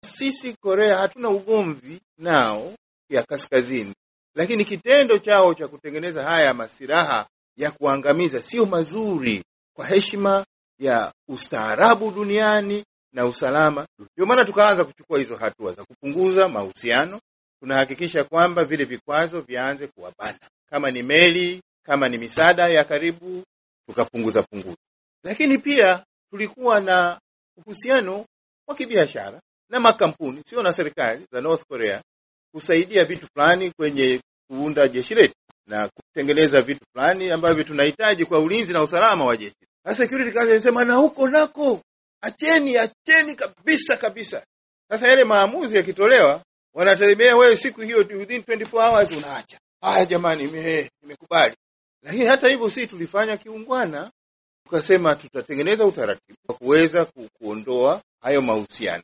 Sisi Korea hatuna ugomvi nao ya kaskazini, lakini kitendo chao cha kutengeneza haya masiraha ya kuangamiza sio mazuri kwa heshima ya ustaarabu duniani na usalama. Ndio maana tukaanza kuchukua hizo hatua za kupunguza mahusiano. Tunahakikisha kwamba vile vikwazo vianze kuwabana. Kama ni meli, kama ni misaada ya karibu, tukapunguza. Lakini pia tulikuwa na uhusiano wa kibiashara na makampuni, sio na serikali za North Korea, kusaidia vitu fulani kwenye kuunda jeshi letu na kutengeneza vitu fulani ambavyo tunahitaji kwa ulinzi na usalama wa jeshi. Sasa security council inasema na huko nako acheni kabisa. Sasa yale maamuzi yakitolewa, wanategemea wewe siku hiyo within 24 hours unaacha. Haya jamani, nimekubali. Lakini hata hivyo sisi tulifanya kiungwana, tukasema tutatengeneza utaratibu wa kuweza kuondoa hayo mahusiano.